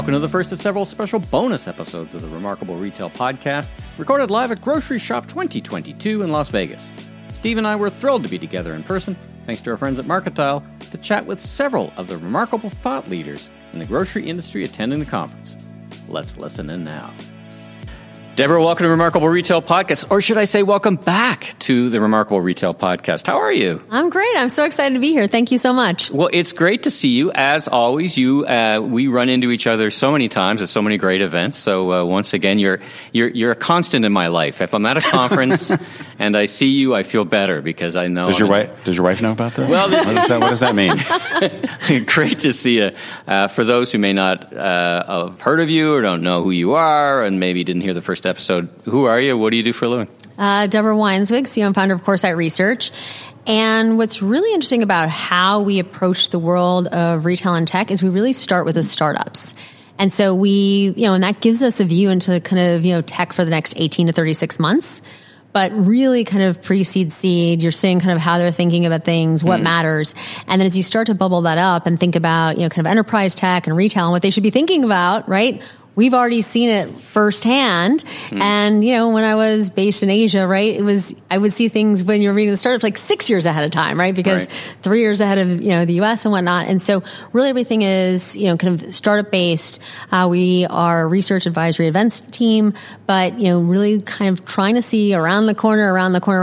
Welcome to the first of several special bonus episodes of the Remarkable Retail Podcast, recorded live at Grocery Shop 2022 in Las Vegas. Steve and I were thrilled to be together in person, thanks to our friends at Marketile, to chat with several of the remarkable thought leaders in the grocery industry attending the conference. Let's listen in now. Deborah, welcome to Remarkable Retail Podcast, or should I say welcome back to the Remarkable Retail Podcast. How are you? I'm great. I'm so excited to be here. Thank you so much. Well, it's great to see you. As always, we run into each other so many times at so many great events. So once again, you're a constant in my life. If I'm at a conference and I see you, I feel better because I know. Does your wife know about this? Well, what does that mean? Great to see you. For those who may not have heard of you or don't know who you are, and maybe didn't hear the first episode, who are you? What do you do for a living? Deborah Weinswig, CEO and founder of CoreSight Research. And what's really interesting about how we approach the world of retail and tech is we really start with the startups. And so and that gives us a view into kind of, tech for the next 18 to 36 months. But really kind of pre-seed seed, you're seeing kind of how they're thinking about things, what matters. And then as you start to bubble that up and think about, kind of enterprise tech and retail and what they should be thinking about, right? We've already seen it firsthand. And, when I was based in Asia, right, I would see things when you're reading the startups like 6 years ahead of time, right? Because 3 years ahead of, the US and whatnot. And so really everything is, kind of startup based. We are a research advisory events team, but, really kind of trying to see around the corner,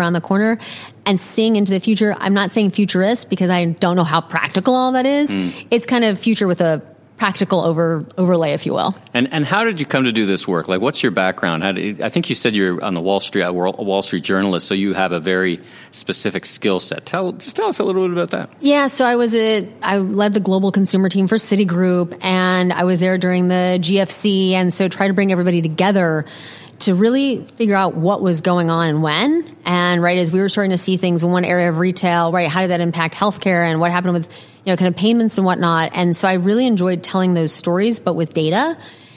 and seeing into the future. I'm not saying futurist because I don't know how practical all that is. It's kind of future with a practical overlay, if you will. And how did you come to do this work? Like, what's your background? I think you said you're on the Wall Street journalist, so you have a very specific skill set. Tell us a little bit about that. Yeah, so I led the global consumer team for Citigroup, and I was there during the GFC, and so try to bring everybody together to really figure out what was going on and when. And right as we were starting to see things in one area of retail, right, how did that impact healthcare and what happened with kind of payments and whatnot. And so I really enjoyed telling those stories, but with data,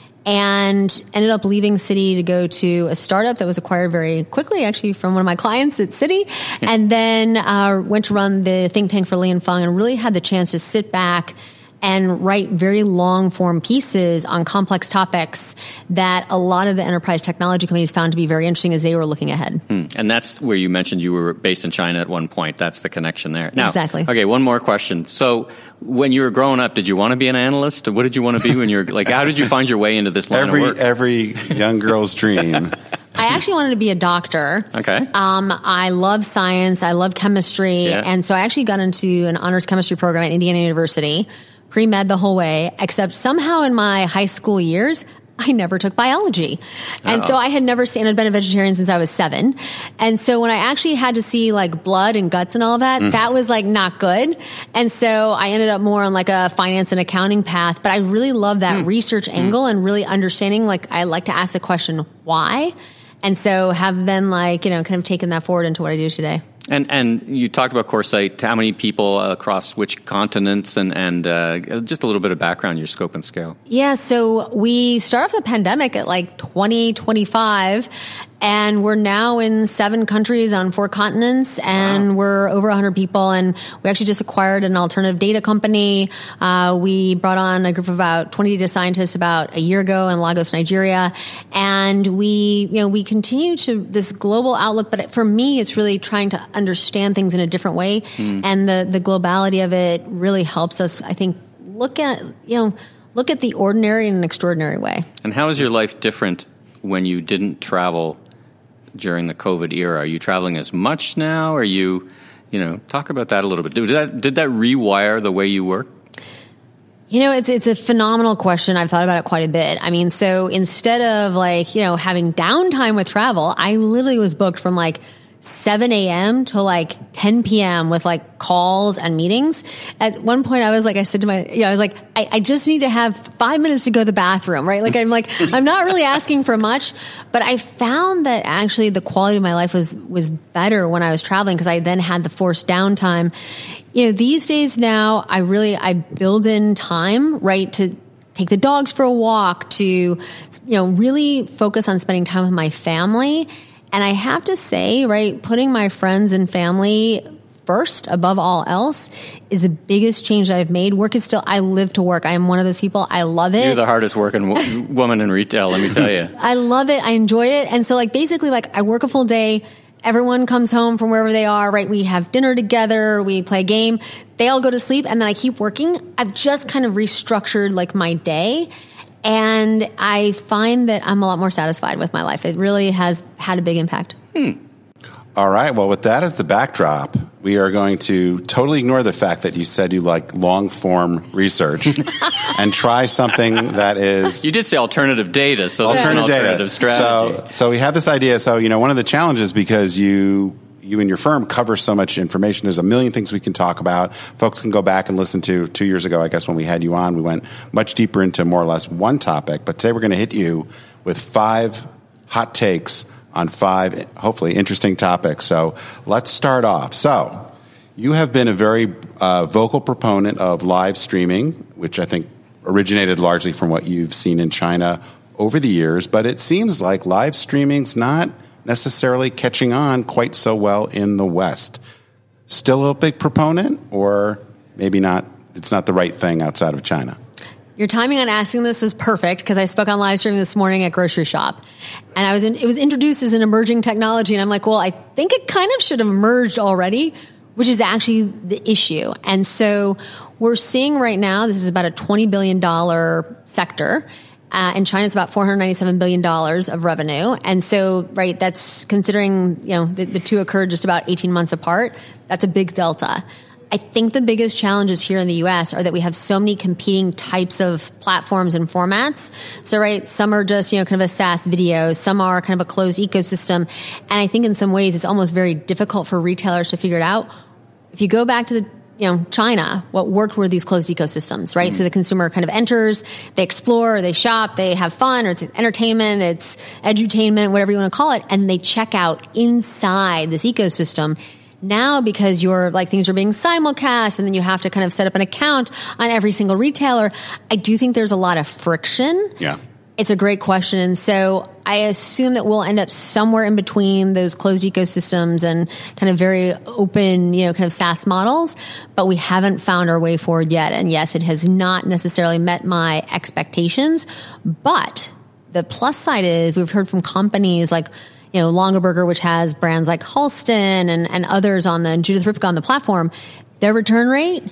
and ended up leaving Citi to go to a startup that was acquired very quickly, actually from one of my clients at Citi, and then went to run the think tank for Li & Fung and really had the chance to sit back and write very long form pieces on complex topics that a lot of the enterprise technology companies found to be very interesting as they were looking ahead. And that's where you mentioned you were based in China at one point. That's the connection there. Now, exactly. Okay, one more question. So when you were growing up, did you want to be an analyst? Or what did you want to be when you were like, how did you find your way into this line of work? Every young girl's dream. I actually wanted to be a doctor. Okay. I love science. I love chemistry. Yeah. And so I actually got into an honors chemistry program at Indiana University. Pre-med the whole way, except somehow in my high school years, I never took biology. And so I had never seen, I'd been a vegetarian since I was 7. And so when I actually had to see like blood and guts and all that, that was like not good. And so I ended up more on like a finance and accounting path, but I really love that research angle and really understanding, like I like to ask the question, why? And so have then kind of taken that forward into what I do today. And you talked about CoreSight, how many people across which continents, and just a little bit of background, your scope and scale. Yeah, so we started off the pandemic at like 2025, and we're now in 7 countries on 4 continents, and we're over 100 people, and we actually just acquired an alternative data company. We brought on a group of about 20 data scientists about a year ago in Lagos, Nigeria, and we continue to this global outlook, but for me, it's really trying to understand things in a different way, and the globality of it really helps us, I think, look at the ordinary in an extraordinary way. And how is your life different when you didn't travel during the COVID era? Are you traveling as much now? Are you, talk about that a little bit. Did that rewire the way you work? It's a phenomenal question. I've thought about it quite a bit. I mean, so instead of having downtime with travel, I literally was booked from 7 a.m. to 10 p.m. with calls and meetings. At one point I said to I just need to have 5 minutes to go to the bathroom, right? I'm not really asking for much, but I found that actually the quality of my life was better when I was traveling because I then had the forced downtime. These days now I build in time, right, to take the dogs for a walk, to, really focus on spending time with my family. And I have to say, right, putting my friends and family first above all else is the biggest change that I've made. Work is still, I live to work. I am one of those people. I love it. You're the hardest working woman in retail, let me tell you. I love it. I enjoy it. And so basically I work a full day. Everyone comes home from wherever they are, right? We have dinner together. We play a game. They all go to sleep and then I keep working. I've just kind of restructured my day. And I find that I'm a lot more satisfied with my life. It really has had a big impact. All right. Well, with that as the backdrop, we are going to totally ignore the fact that you said you like long-form research and try something that is... You did say alternative data, so there's an alternative strategy. So we have this idea. So, one of the challenges, because you and your firm cover so much information, there's a million things we can talk about. Folks can go back and listen to 2 years ago, I guess, when we had you on. We went much deeper into more or less one topic. But today we're going to hit you with 5 hot takes on 5, hopefully, interesting topics. So let's start off. So you have been a very vocal proponent of live streaming, which I think originated largely from what you've seen in China over the years. But it seems like live streaming's not necessarily catching on quite so well in the West. Still a big proponent, or maybe not? It's not the right thing outside of China. Your timing on asking this was perfect because I spoke on live streaming this morning at Grocery Shop, and it was introduced as an emerging technology, and I'm like, well, I think it kind of should have emerged already, which is actually the issue. And so we're seeing right now, this is about a $20 billion sector. In China, it's about $497 billion of revenue. And so, right, that's considering, the two occurred just about 18 months apart. That's a big delta. I think the biggest challenges here in the U.S. are that we have so many competing types of platforms and formats. So, right, some are just, kind of a SaaS video. Some are kind of a closed ecosystem. And I think in some ways it's almost very difficult for retailers to figure it out. If you go back to China, what worked were these closed ecosystems, right? Mm-hmm. So the consumer kind of enters, they explore, they shop, they have fun, or it's entertainment, it's edutainment, whatever you want to call it, and they check out inside this ecosystem. Now, because things are being simulcast and then you have to kind of set up an account on every single retailer, I do think there's a lot of friction. Yeah. It's a great question. And so I assume that we'll end up somewhere in between those closed ecosystems and kind of very open, kind of SaaS models, but we haven't found our way forward yet. And yes, it has not necessarily met my expectations, but the plus side is we've heard from companies like, Longaberger, which has brands like Halston and others on the Judith Ripka on the platform, their return rate,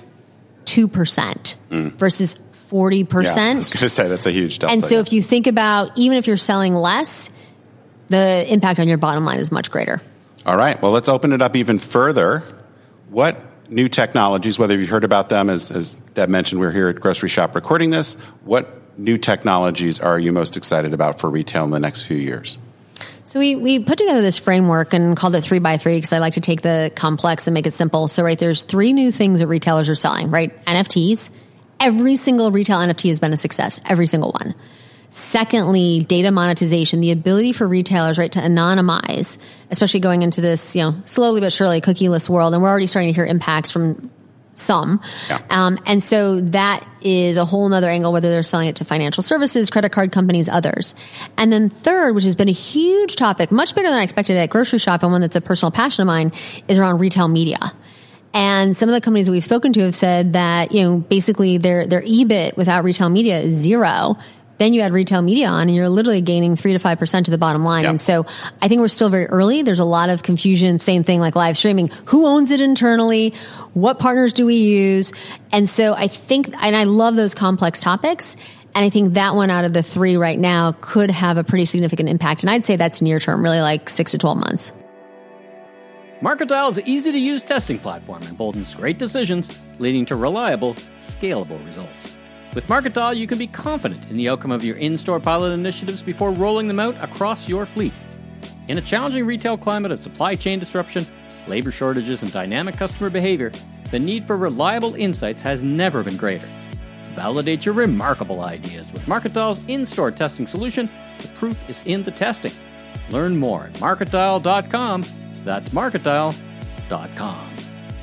2% versus 40%. Yeah, I was going to say that's a huge delta. And so if you think about, even if you're selling less, the impact on your bottom line is much greater. All right. Well, let's open it up even further. What new technologies, whether you've heard about them, as Deb mentioned, we're here at Grocery Shop recording this, what new technologies are you most excited about for retail in the next few years? So we put together this framework and called it 3x3 because I like to take the complex and make it simple. So, right, there's 3 new things that retailers are selling, right? NFTs. Every single retail NFT has been a success, every single one. Secondly, data monetization, the ability for retailers, right, to anonymize, especially going into this, slowly but surely cookieless world. And we're already starting to hear impacts from some. Yeah. And so that is a whole nother angle, whether they're selling it to financial services, credit card companies, others. And then third, which has been a huge topic, much bigger than I expected at Grocery Shop, and one that's a personal passion of mine, is around retail media. And some of the companies that we've spoken to have said that, basically their EBIT without retail media is 0. Then you add retail media on and you're literally gaining 3 to 5% to the bottom line. Yep. And so I think we're still very early. There's a lot of confusion. Same thing like live streaming. Who owns it internally? What partners do we use? And so I think, and I love those complex topics. And I think that one out of the 3 right now could have a pretty significant impact. And I'd say that's near term, really like 6 to 12 months. MarketDial is an easy-to-use testing platform and emboldens great decisions, leading to reliable, scalable results. With MarketDial, you can be confident in the outcome of your in-store pilot initiatives before rolling them out across your fleet. In a challenging retail climate of supply chain disruption, labor shortages, and dynamic customer behavior, the need for reliable insights has never been greater. Validate your remarkable ideas with MarketDial's in-store testing solution. The proof is in the testing. Learn more at MarketDial.com. That's MarketDial.com.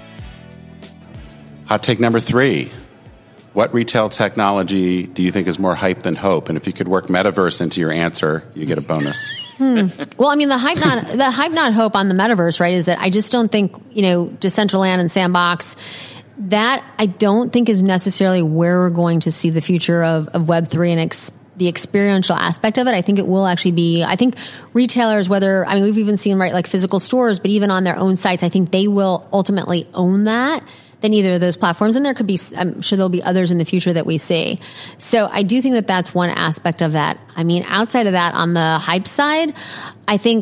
Hot take number 3. What retail technology do you think is more hype than hope? And if you could work metaverse into your answer, you get a bonus. Well, I mean, the hype not hope on the metaverse, right, is that I just don't think, Decentraland and Sandbox, that I don't think is necessarily where we're going to see the future of Web3 and the experiential aspect of it. I think it will actually be, I think retailers, we've even seen, right, like physical stores, but even on their own sites, I think they will ultimately own that than either of those platforms. And there could be, I'm sure there'll be others in the future that we see. So I do think that that's one aspect of that. I mean, outside of that, on the hype side, I think,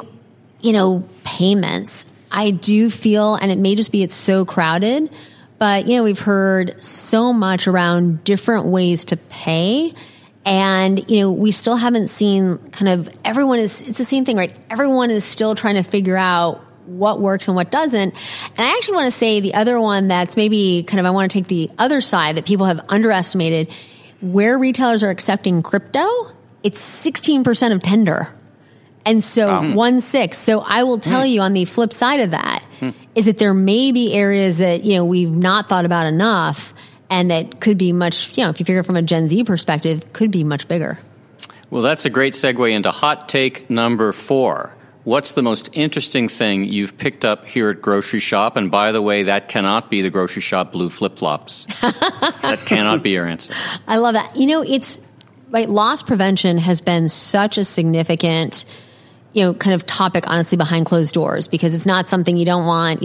payments, I do feel, and it may just be it's so crowded, but, we've heard so much around different ways to pay. And, we still haven't seen it's the same thing, right? Everyone is still trying to figure out what works and what doesn't. And I actually want to say the other one that's maybe I want to take the other side that people have underestimated, where retailers are accepting crypto, it's 16% of tender. And so 1/6. So I will tell you on the flip side of that is that there may be areas that, we've not thought about enough and that could be much, if you figure from a Gen Z perspective, could be much bigger. Well, that's a great segue into hot take number 4. What's the most interesting thing you've picked up here at Grocery Shop? And by the way, that cannot be the Grocery Shop blue flip-flops. That cannot be your answer. I love that. It's right. Loss prevention has been such a significant, kind of topic, honestly, behind closed doors, because it's not something you don't want,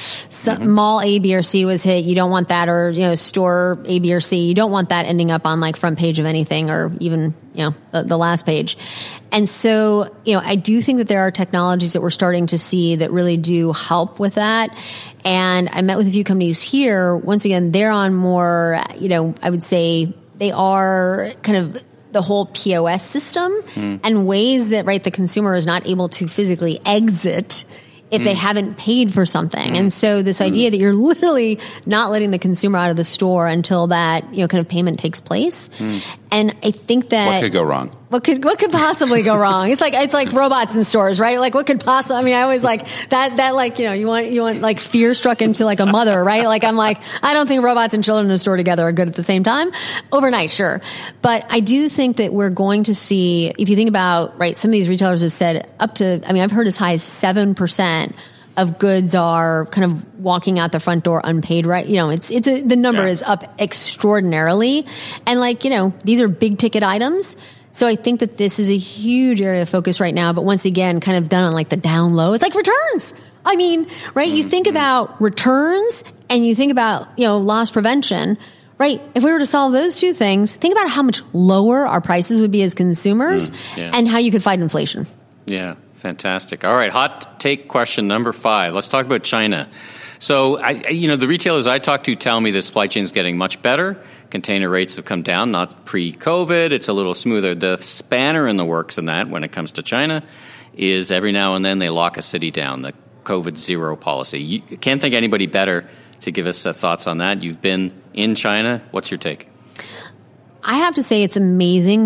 mall A, B, or C was hit. You don't want that, or, store A, B, or C. You don't want that ending up on front page of anything, or even, the last page. And so, I do think that there are technologies that we're starting to see that really do help with that. And I met with a few companies here. Once again, they're on more, I would say they are kind of the whole POS system and ways that, right, the consumer is not able to physically exit if they haven't paid for something. And so this idea that you're literally not letting the consumer out of the store until that, kind of payment takes place. And I think that what could go wrong? What could possibly go wrong? It's like robots in stores, right? Like what could possibly, I mean, I always like that, you want like fear struck into like a mother, right? Like I'm like, I don't think robots and children in a store together are good at the same time. Overnight, sure. But I do think that we're going to see, if you think about, right, some of these retailers have said up to, I've heard as high as 7% of goods are kind of walking out the front door unpaid, right? The number is up extraordinarily. And these are big ticket items. So I think that this is a huge area of focus right now. But once again, kind of done on like the down low. It's like returns. I mean, right? You think about returns and you think about, loss prevention, right? If we were to solve those two things, think about how much lower our prices would be as consumers and how you could fight inflation. Yeah. Fantastic. All right. Hot take question number 5. Let's talk about China. So, the retailers I talk to tell me the supply chain is getting much better. Container rates have come down, not pre-COVID. It's a little smoother. The spanner in the works in that, when it comes to China, is every now and then they lock a city down, the COVID zero policy. You can't think anybody better to give us thoughts on that. You've been in China. What's your take? I have to say it's amazing.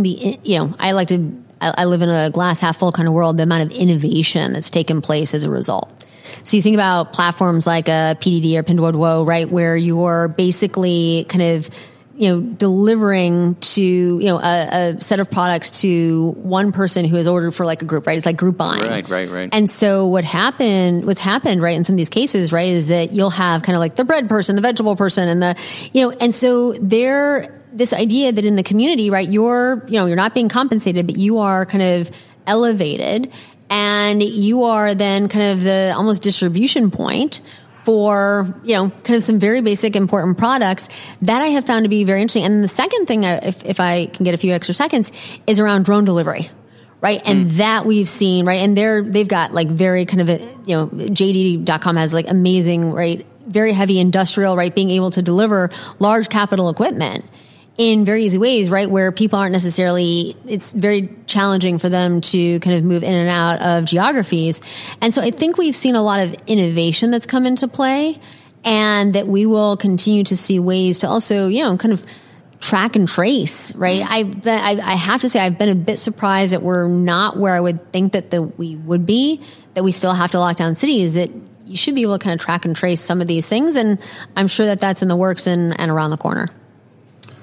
I live in a glass half full kind of world, the amount of innovation that's taken place as a result. So you think about platforms like a PDD or Pinduoduo, right, where you're basically kind of, delivering to, a set of products to one person who has ordered for like a group, right? It's like group buying. Right. And so what's happened, right, in some of these cases, right, is that you'll have kind of like the bread person, the vegetable person, and and so this idea that in the community, right, you're not being compensated, but you are kind of elevated and you are then kind of the almost distribution point for, kind of some very basic important products that I have found to be very interesting. And the second thing, if I can get a few extra seconds, is around drone delivery. Right. And that we've seen, right. And they've got like very kind of, JD.com has like amazing, right, very heavy industrial, right, being able to deliver large capital equipment in very easy ways, right, where people aren't necessarily, it's very challenging for them to kind of move in and out of geographies. And so I think we've seen a lot of innovation that's come into play, and that we will continue to see ways to also, kind of track and trace, right? I have to say I've been a bit surprised that we're not where I would think that we would be, that we still have to lock down cities, that you should be able to kind of track and trace some of these things. And I'm sure that that's in the works and around the corner.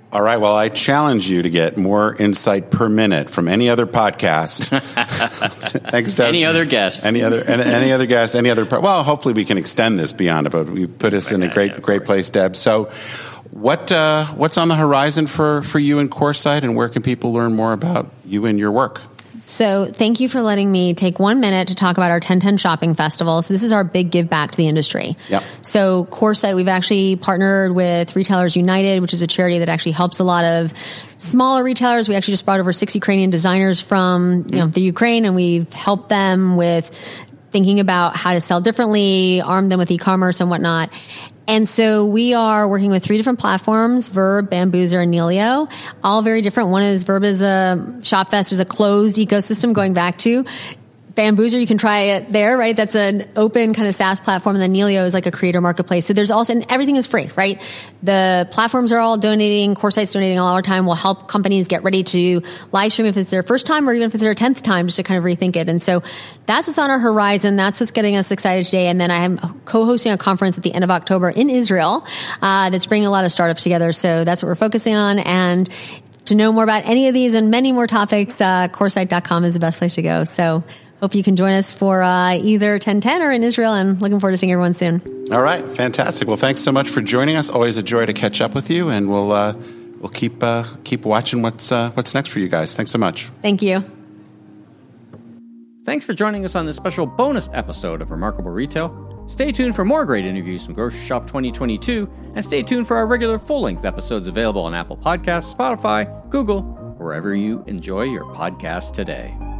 All right. Well, I challenge you to get more insight per minute from any other podcast. Thanks, Deb. Any other guest. Any other guest. Well, hopefully we can extend this beyond it, but we put us in a great place, Deb. So what's on the horizon for you in CoreSite, and where can people learn more about you and your work? So thank you for letting me take 1 minute to talk about our 1010 Shopping Festival. So this is our big give back to the industry. Yep. So CoreSite, we've actually partnered with Retailers United, which is a charity that actually helps a lot of smaller retailers. We actually just brought over 6 Ukrainian designers from the Ukraine, and we've helped them with thinking about how to sell differently, arm them with e-commerce and whatnot. And so we are working with 3 different platforms, Verb, Bambuser, and Neilio, all very different. One is Verb is ShopFest is a closed ecosystem going back to Bambuser. You can try it there, right? That's an open kind of SaaS platform. And then Neilio is like a creator marketplace. So there's also, and everything is free, right? The platforms are all donating. CoreSite's donating all our time. We'll help companies get ready to live stream if it's their first time or even if it's their 10th time, just to kind of rethink it. And so that's what's on our horizon. That's what's getting us excited today. And then I am co-hosting a conference at the end of October in Israel that's bringing a lot of startups together. So that's what we're focusing on. And to know more about any of these and many more topics, CoreSite.com is the best place to go. So hope you can join us for either 1010 or in Israel, and looking forward to seeing everyone soon. All right. Fantastic. Well, thanks so much for joining us. Always a joy to catch up with you, and we'll keep watching what's next for you guys. Thanks so much. Thank you. Thanks for joining us on this special bonus episode of Remarkable Retail. Stay tuned for more great interviews from Grocery Shop 2022, and stay tuned for our regular full-length episodes available on Apple Podcasts, Spotify, Google, or wherever you enjoy your podcast today.